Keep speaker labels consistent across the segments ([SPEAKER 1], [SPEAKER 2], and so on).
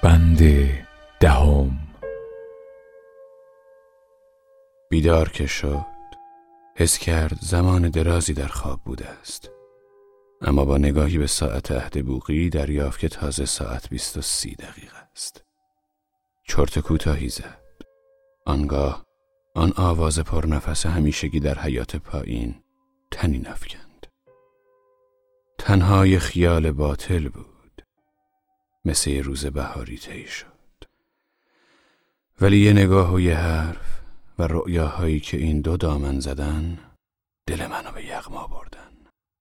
[SPEAKER 1] بند 10.
[SPEAKER 2] بیدار که شد حس کرد زمان درازی در خواب بوده است، اما با نگاهی به ساعت عهد بوقی دریافت که تازه ساعت 20 و 30 دقیقه است. چرت کوتاهی زد. آنگاه آن آواز پرنفس همیشگی در حیات پایین طنین افکند. تنهای خیال باطل بود، مثل یه روز بهاری طی شد. ولی یه نگاه و یه حرف و رؤیاهایی که این دو دامن زدن دل منو به یغما بردن.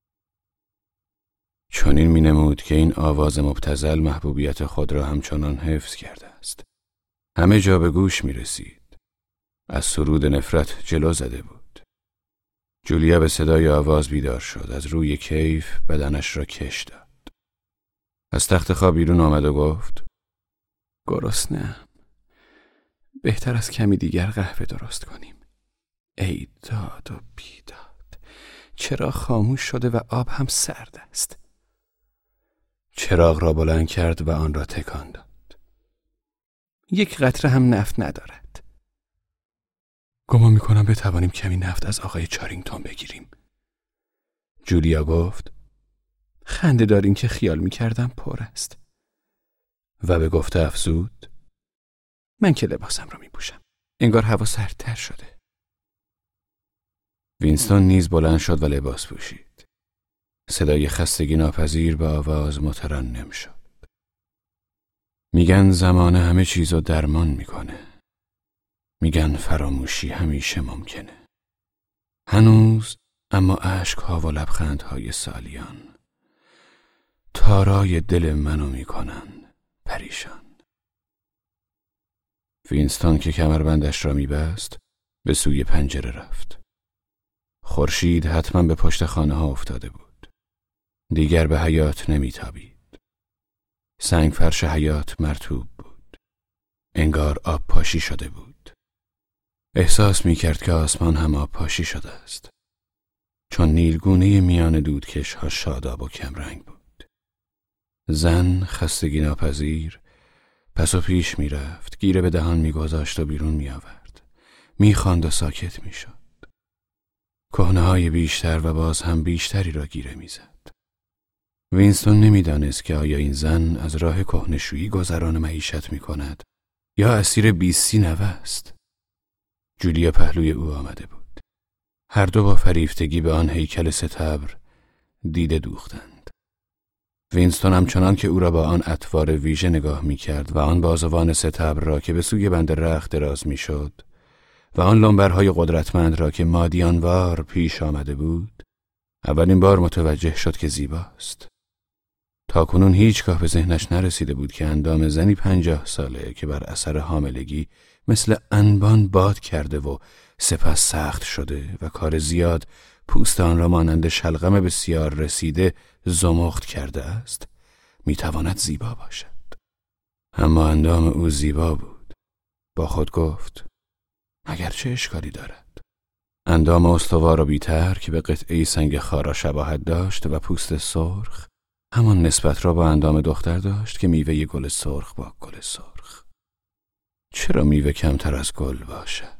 [SPEAKER 2] چنین می نمود که این آواز مبتذل محبوبیت خود را همچنان حفظ کرده است. همه جا به گوش می رسید. از سرود نفرت جلو زده بود. جولیا به صدای آواز بیدار شد. از روی کیف بدنش را کش داد. از تخت خواب بیرون آمد و گفت: گرسنه‌ام. بهتر از کمی دیگر قهوه درست کنیم. ای داد و بیداد، چراغ خاموش شده و آب هم سرد است. چراغ را بلند کرد و آن را تکان داد. یک قطره هم نفت ندارد. گمان می‌کنم بتوانیم کمی نفت از آقای چارینگتون بگیریم. جولیا گفت: خنده دارین که خیال می‌کردم پر است. و به گفته افزود: من که لباسم را می‌پوشم. انگار هوا سردتر شده. وینستون نیز بلند شد و لباس پوشید. صدای خستگی ناپذیر به آواز مترنم شد. میگن زمانه همه چیزو درمان میکنه. میگن فراموشی همیشه ممکنه. هنوز اما اشک‌ها و لبخندهای سالیان تارای دل منو میکنن پریشان. وینستون که کمربندش را میبست به سوی پنجره رفت. خورشید حتما به پشت خانه ها افتاده بود. دیگر به حیاط نمیتابید. سنگ فرش حیاط مرطوب بود. انگار آب پاشی شده بود. احساس میکرد که آسمان هم آب پاشی شده است. چون نیلگونه میان دودکش ها شاداب و کمرنگ بود. زن خستگی ناپذیر پس و پیش میرفت، گیره به دهان میگذاشت و بیرون میآورد. میخواند و ساکت میشد. کهنه‌های بیشتر و باز هم بیشتری را گیره میزد. وینستون نمیدانست که آیا این زن از راه کهنه‌شویی گذران معیشت میکند یا اسیر بیستی نوه است. جولیا پهلوی او آمده بود. هر دو با فریفتگی به آن هیکل ستبر دیده دوختند. وینستون همچنان که او را با آن اطوار ویژه نگاه میکرد و آن بازوان ستبر را که به سوی بند رخت دراز میشد و آن لنبرهای قدرتمند را که مادیانوار پیش آمده بود، اولین بار متوجه شد که زیباست. تاکنون هیچگاه به ذهنش نرسیده بود که اندام زنی 50 ساله که بر اثر حاملگی مثل انبان باد کرده و سپس سخت شده و کار زیاد پوست آن را مانند شلغم بسیار رسیده زمخت کرده است، میتواند زیبا باشد. اما اندام او زیبا بود. با خود گفت: مگر چه اشکالی دارد؟ اندام استوار و بی‌طرح که به قطعه‌ای سنگ خارا شباهت داشت و پوست سرخ همان نسبت را با اندام دختر داشت که میوه گل سرخ با گل سرخ. چرا میوه کمتر از گل باشد؟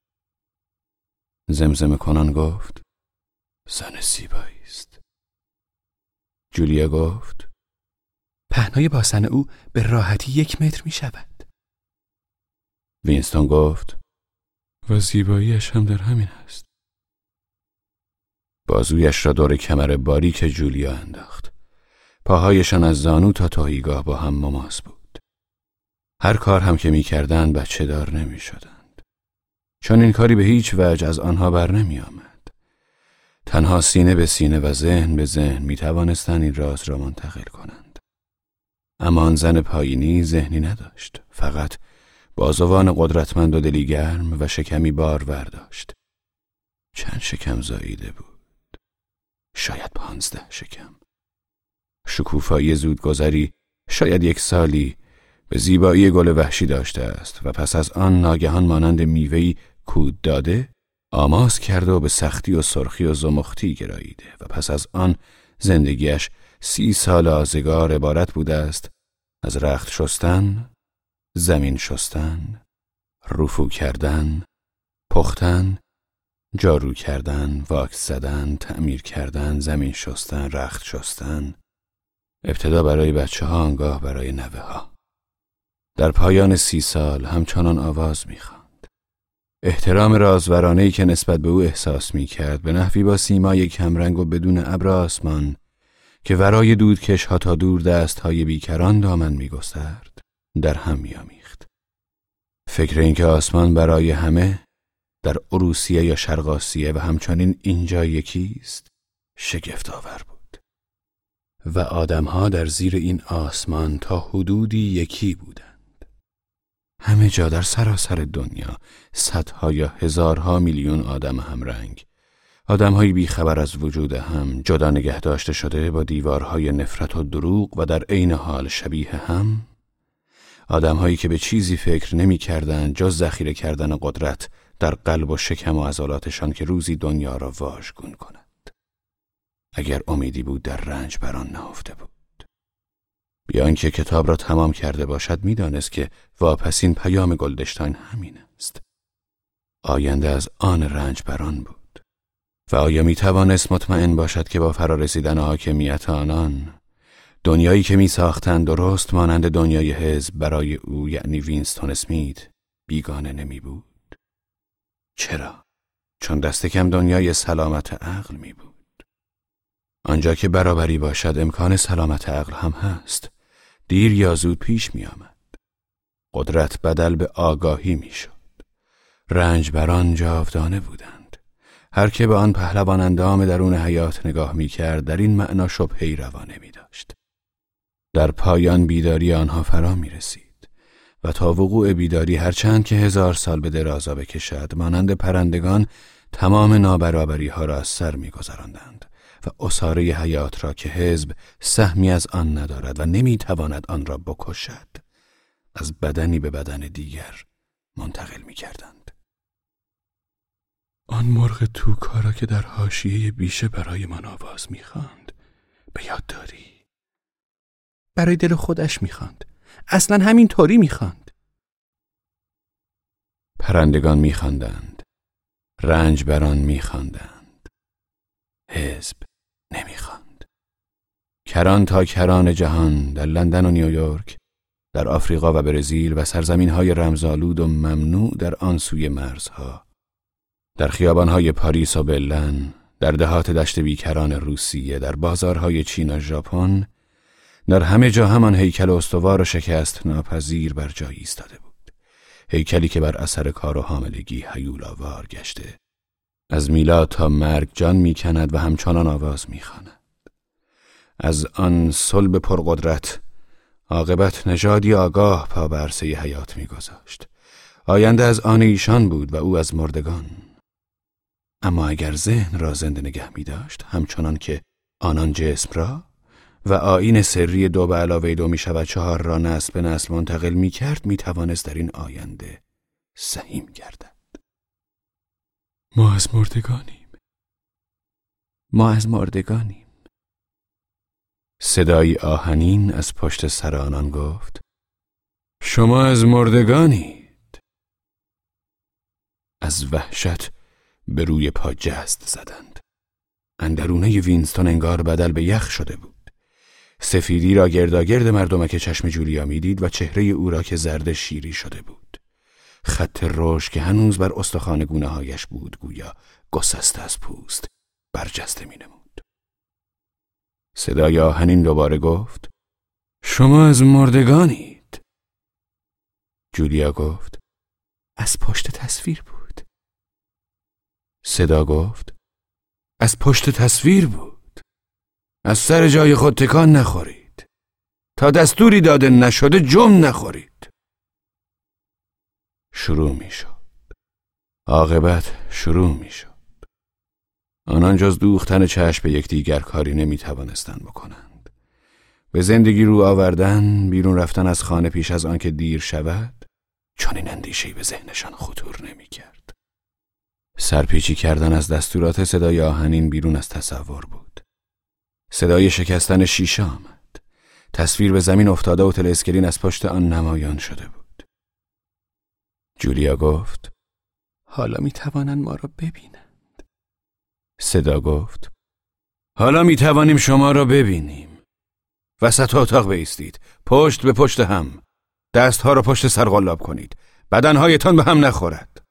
[SPEAKER 2] زمزمه کنان گفت: زن زیبایی است. جولیا گفت: پهنای باسن او به راحتی 1 متر می شود. وینستون گفت: و زیباییش هم در همین است. بازویش را دور کمر باریک جولیا انداخت. پاهایشان از زانو تا تهیگاه با هم مماس بود. هر کار هم که می کردند بچه دار نمی شدند. چون این کاری به هیچ وجه از آنها بر نمی آمد. تنها سینه به سینه و ذهن به ذهن می توانستند این راز را منتقل کنند. اما آن زن پایینی ذهنی نداشت. فقط بازوان قدرتمند و دلی گرم و شکمی بارور داشت. چند شکم زاییده بود؟ شاید 15 شکم. شکوفایی زودگذری شاید 1 سالی به زیبایی گل وحشی داشته است و پس از آن ناگهان مانند میوه‌ای کود داده آماس کرده و به سختی و سرخی و زمختی گراییده و پس از آن زندگیش 30 سال آزگار عبارت بوده است از رخت شستن زمین شستن، رفو کردن، پختن، جارو کردن، واکس زدن، تعمیر کردن، زمین شستن، رخت شستن. ابتدا برای بچه‌ها، آنگاه برای نوه‌ها. در پایان 30 سال همچنان آواز می‌خواند. احترام رازورانه‌ای که نسبت به او احساس می‌کرد به نحوی با سیمای کمرنگ و بدون ابر آسمان که ورای دودکش‌ها تا دور دست‌های بیکران دامن می‌گسترد، در هم می‌آمیخت. فکر اینکه آسمان برای همه در اروسیه یا شرق آسیه و همچنین اینجا یکیست، شگفت‌آور بود. و آدم‌ها در زیر این آسمان تا حدودی یکی بودند. همه جا در سراسر دنیا صدها یا هزارها میلیون آدم همرنگ، آدم‌هایی بیخبر از وجود هم، جدا نگه داشته شده با دیوارهای نفرت و دروغ و در عین حال شبیه هم، آدم‌هایی که به چیزی فکر نمی‌کردند جز ذخیره کردن قدرت در قلب و شکم و عضلاتشان که روزی دنیا را واژگون کند. اگر امیدی بود در رنج بر آن نهفته بود. بیان که کتاب را تمام کرده باشد می‌دانست که واپسین پیام گلدشتاین همین است. آینده از آن رنج بر آن بود. و آیا می‌توانست مطمئن باشد که با فرارسیدن حاکمیت آنان، دنیایی که می‌ساختند درست مانند دنیای حزب برای او، یعنی وینستون اسمیت، بیگانه نمی‌بود؟ چرا؟ چون دست کم دنیای سلامت عقل می‌بود. آنجا که برابری باشد امکان سلامت عقل هم هست. دیر یا زود پیش می‌آمد. قدرت بدل به آگاهی می‌شد. رنج بر آن جاودانه بودند. هر که به آن پهلوان اندام درون حیات نگاه می‌کرد در این معنا شبهه‌ای روا نمی‌داشت. در پایان بیداری آنها فرا می‌رسید و تا وقوع بیداری هرچند که 1000 سال به درازا بکشد، مانند پرندگان تمام نابرابری‌ها را از سر می‌گذراندند و عصاره حیات را که حزب سهمی از آن ندارد و نمی‌تواند آن را بکشد، از بدنی به بدن دیگر منتقل می‌کردند. آن مرغ توکارا که در حاشیه بیشه برای من آواز می‌خواند، به یاد داری؟ برای دل خودش می‌خواند. اصلاً همین طوری می‌خواند. پرندگان می‌خواندند. رنج بران می‌خواندند. حزب نمی‌خواند. کران تا کران جهان، در لندن و نیویورک، در آفریقا و برزیل و سرزمین‌های رمزآلود و ممنوع در آن سوی مرزها، در خیابان‌های پاریس و برلین، در دهات دشت بیکران روسیه، در بازارهای چین و ژاپن، در همه جا همان هیکل استوار و شکست ناپذیر بر جای ایستاده بود. هیکلی که بر اثر کار و حاملگی هیولاوار گشته، از میلاد تا مرگ جان میکند و همچنان آواز میخواند. از آن صلب پرقدرت عاقبت نژادی آگاه پا به عرصه حیات میگذاشت. آینده از آن ایشان بود و او از مردگان. اما اگر ذهن را زنده نگه می‌داشت، همچنان که آنان جسم را، و آیین سری 2 به علاوه 2 می‌شود 4 را نسل به نسل منتقل می‌کرد، می‌توانست در این آینده سهیم گردد. ما از مردگانیم. ما از مردگانیم. صدایی آهنین از پشت سر آنان گفت: شما از مردگانید. از وحشت به روی پا جست زدند. اندرونه وینستون انگار بدل به یخ شده بود. سفیدی را گرداگرد مردمک چشم جولیا میدید و چهره او را که زرد شیری شده بود. خط رشد که هنوز بر استخوان گونه‌هایش بود گویا گسسته از پوست برجسته می‌نمود. صدای آهنین دوباره گفت: شما از مردگانید. جولیا گفت: از پشت تصویر بود. صدا گفت: از پشت تصویر بود. از سر جای خود تکان نخورید. تا دستوری داده نشده جم نخورید. شروع می شد. عاقبت شروع می شد. آنان جز دوختن چشم به یکدیگر کاری نمی توانستند بکنند. به زندگی رو آوردن، بیرون رفتن از خانه پیش از آن که دیر شود، چون این اندیشه‌ای به ذهنشان خطور نمی کرد. سرپیچی کردن از دستورات صدای آهنین بیرون از تصور بود. صدای شکستن شیشه آمد. تصویر به زمین افتاده و تلسکرین از پشت آن نمایان شده بود. جولیا گفت:
[SPEAKER 3] حالا میتوانند ما را ببینند.
[SPEAKER 2] صدا گفت: حالا میتوانیم شما را ببینیم. وسط اتاق بایستید، پشت به پشت هم. دستها را پشت سر قلاب کنید. بدنهایتان به هم نخورد.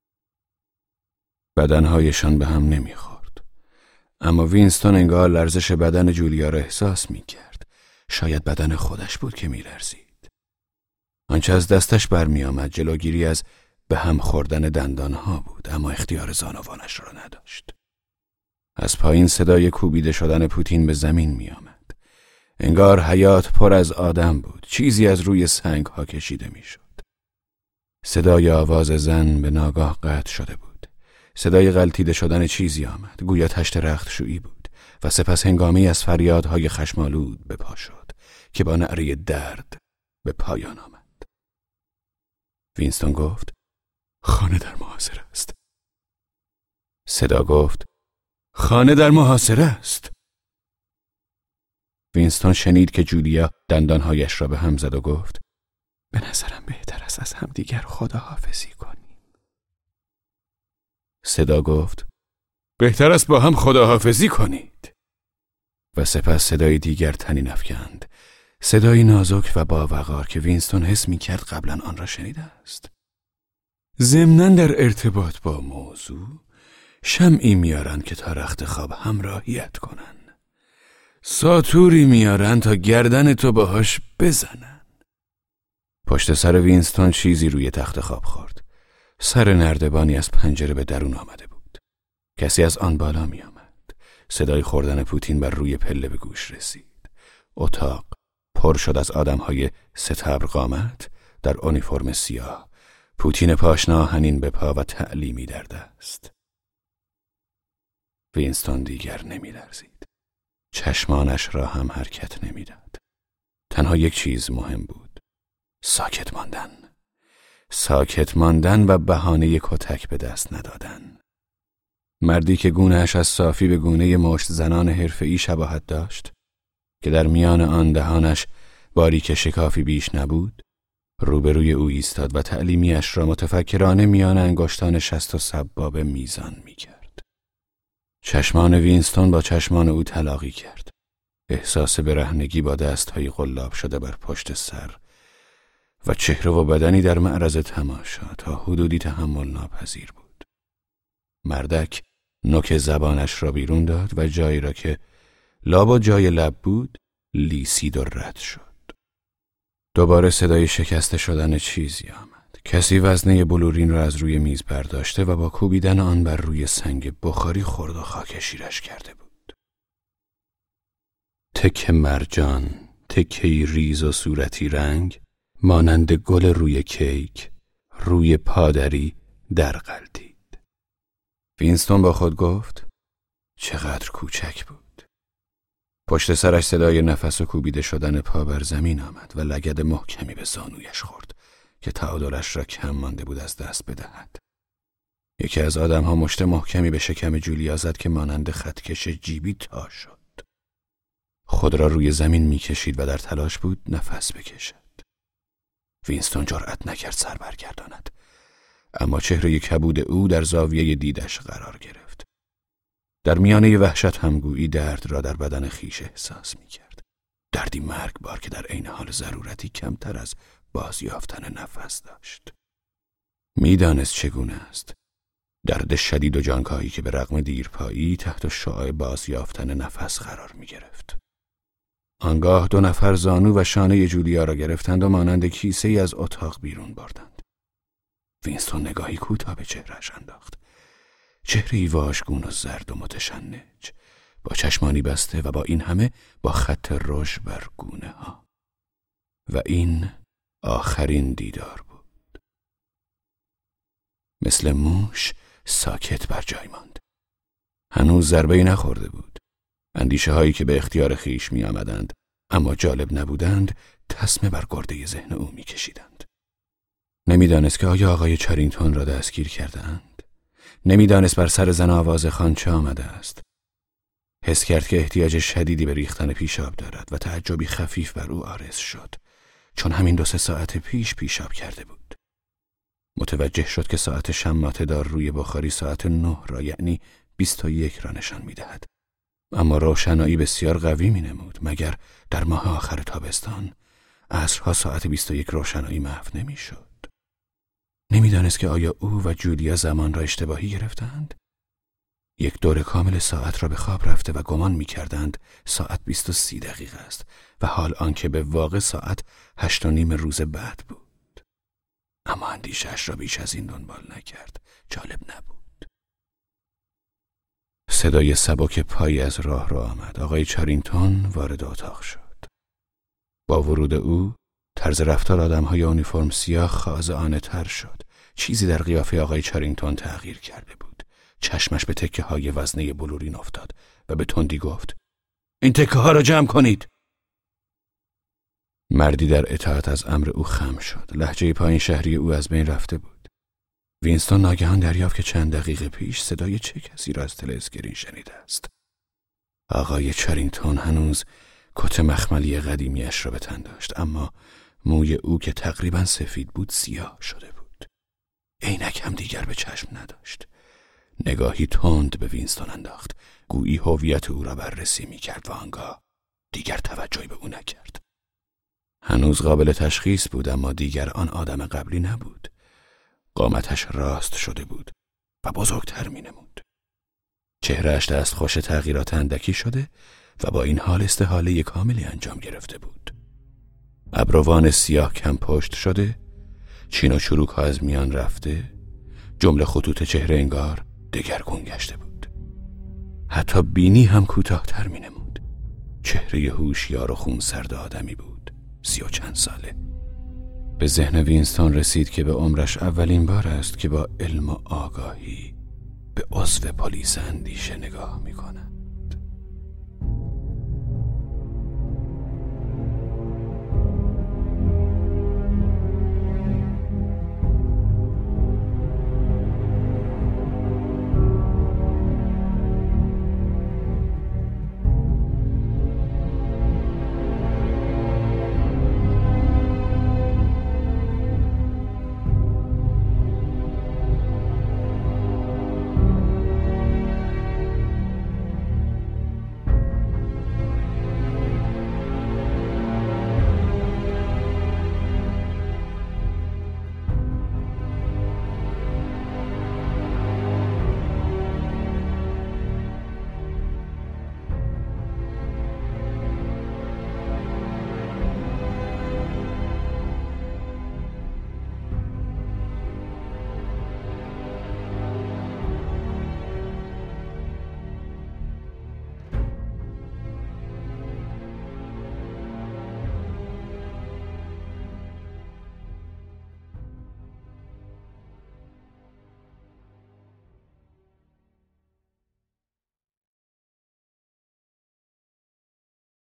[SPEAKER 2] بدنهایشان به هم نمیخورد. اما وینستون انگار لرزش بدن جولیا را احساس میکرد. شاید بدن خودش بود که میلرزید. آنچه از دستش برمی آمد جلوگیری از به هم خوردن دندانها بود، اما اختیار زانوانش را نداشت. از پایین صدای کوبیده شدن پوتین به زمین می آمد. انگار حیات پر از آدم بود. چیزی از روی سنگ ها کشیده می شد. صدای آواز زن به ناگاه قطع شده بود. صدای غلتیده شدن چیزی آمد. گویا تشت رختشویی بود و سپس هنگامی از فریادهای خشمالود به پا شد که با نعره درد به پایان آمد. وینستون گفت: خانه در محاصره است. صدا گفت: خانه در محاصره است. وینستون شنید که جولیا دندانهایش را به هم زد و گفت:
[SPEAKER 3] به نظرم بهتر است از همدیگر خداحافظی کنیم.
[SPEAKER 2] صدا گفت: بهتر است با هم خداحافظی کنید. و سپس صدای دیگر طنین افکند. صدایی نازک و باوقار که وینستون حس می کرد قبلا آن را شنیده است. ضمناً در ارتباط با موضوع شمعی میارن که تا رخت خواب همراهیت کنن. ساتوری میارن تا گردن تو باهاش بزنن. پشت سر وینستون چیزی روی تخت خواب خورد. سر نردبانی از پنجره به درون آمده بود. کسی از آن بالا می آمد. صدای خوردن پوتین بر روی پله به گوش رسید. اتاق پر شد از آدمهای ستبر قامت در اونیفرم سیاه. پوتین پاشنه آهنین به پا و تعلیمی در دست. وینستون دیگر نمی لرزید. چشمانش را هم حرکت نمی داد. تنها یک چیز مهم بود: ساکت ماندن. ساکت ماندن و بهانه کتک به دست ندادن. مردی که گونه‌اش از صافی به گونه مشت زنان حرفه‌ای شباهت داشت، که در میان آن دهانش باریک شکافی بیش نبود، روبروی او ایستاد و تعلیمیش را متفکرانه میان انگشتان شست و سبابه میزان میکرد. چشمان وینستون با چشمان او تلاقی کرد. احساس برهنگی با دستهای قلاب شده بر پشت سر و چهره و بدنی در معرض تماشا تا حدودی تحمل ناپذیر بود. مردک نوک زبانش را بیرون داد و جایی را که لابد جای لب بود لیسید و رد شد. دوباره صدای شکسته شدن چیزی آمد. کسی وزنه بلورین را از روی میز برداشته و با کوبیدن آن بر روی سنگ بخاری خورد و خاک شیرش کرده بود. تکه مرجان، تکه‌ای ریز و صورتی رنگ، مانند گل روی کیک، روی پادری در غلتید. وینستون با خود گفت: چقدر کوچک بود. پشت سرش صدای نفس و کوبیده شدن پا بر زمین آمد و لگد محکمی به زانویش خورد که تعادلش را کم مانده بود از دست بدهد. یکی از آدم‌ها مشت محکمی به شکم جولیا زد که مانند خطکش جیبی تا شد. خود را روی زمین می‌کشید و در تلاش بود نفس بکشد. وینستون جرأت نکرد سر برگرداند، اما چهره کبود او در زاویه دیدش قرار گرفت. در میانه وحشت همگویی درد را در بدن خیش احساس می‌کرد. دردی مرگبار که در عین حال ضرورتی کمتر از بازیافتن نفس داشت. میدانست چگونه است. درد شدید و جانکاهی که به رغم دیرپایی تحت شعاع بازیافتن نفس قرار می‌گرفت. آنگاه دو نفر زانو و شانه جولیا را گرفتند و مانند کیسه‌ای از اتاق بیرون بردند. وینستون نگاهی کوتاه به چهره‌اش انداخت. چهره‌ای واژگون و زرد و متشنج، با چشمانی بسته و با این همه با خط رژ بر گونه ها. و این آخرین دیدار بود. مثل موش ساکت بر جای ماند. هنوز ضربه‌ای نخورده بود. اندیشه هایی که به اختیار خیش می آمدند اما جالب نبودند تسمه بر گرده ذهن او می کشیدند. نمیدانست که آیا آقای چارینگتون را دستگیر کردند. نمیدانست بر سر زن آوازخوان چه آمده است. حس کرد که احتیاج شدیدی به ریختن پیشاب دارد و تعجبی خفیف بر او عارض شد، چون همین 2-3 ساعت پیش پیشاب کرده بود. متوجه شد که ساعت شماته دار روی بخاری ساعت 9 را یعنی 21 را نشان می‌دهد. اما روشنایی بسیار قوی می‌نمود. مگر در ماه آخر تابستان عصرها ساعت 21 روشنایی محو نمی‌شد؟ نمی‌دانست که آیا او و جولیا زمان را اشتباهی گرفتند؟ یک دور کامل ساعت را به خواب رفته و گمان می‌کردند ساعت 20:30 است و حال آنکه به واقع ساعت 8:30 روز بعد بود. اما اندیشه‌اش را بیش از این دنبال نکرد. جالب نبود. صدای سبک پایی از راه را آمد. آقای چارینگتون وارد اتاق شد. با ورود او طرز رفتار آدم‌های اونیفرم سیاه خاضعانه‌تر شد. چیزی در قیافه آقای چارینگتون تغییر کرده بود. چشمش به تکه‌های وزنه بلورین افتاد و به تندی گفت: این تکه‌ها را جمع کنید. مردی در اطاعت از امر او خم شد. لهجه پایین شهری او از بین رفته بود. وینستون ناگهان دریافت که چند دقیقه پیش صدای چه کسی را از تل اسکرین شنیده است. آقای چارینگتون هنوز کت مخملی قدیمیش را به تن داشت، اما موی او که تقریبا سفید بود سیاه شده بود. عینک هم دیگر به چشم نداشت. نگاهی تند به وینستون انداخت. گویی هویت او را بررسی می‌کرد و آنگاه دیگر توجهی به او نکرد. هنوز قابل تشخیص بود، اما دیگر آن آدم قبلی نبود. قامتش راست شده بود و بزرگتر می‌نمود. چهره‌اش دستخوش تغییرات اندکی شده و با این حال استحاله کاملی انجام گرفته بود. ابروان سیاه کم پشت شده، چین و چروک‌ها از میان رفته، جمله خطوط چهره انگار دگرگون گشته بود. حتی بینی هم کوتاه‌تر می‌نمود. چهره هوشیار و خونسرد آدمی بود، 30 و چند ساله. به ذهن وینستون رسید که به عمرش اولین بار است که با علم و آگاهی به عضو پلیس اندیشه نگاه می‌کند.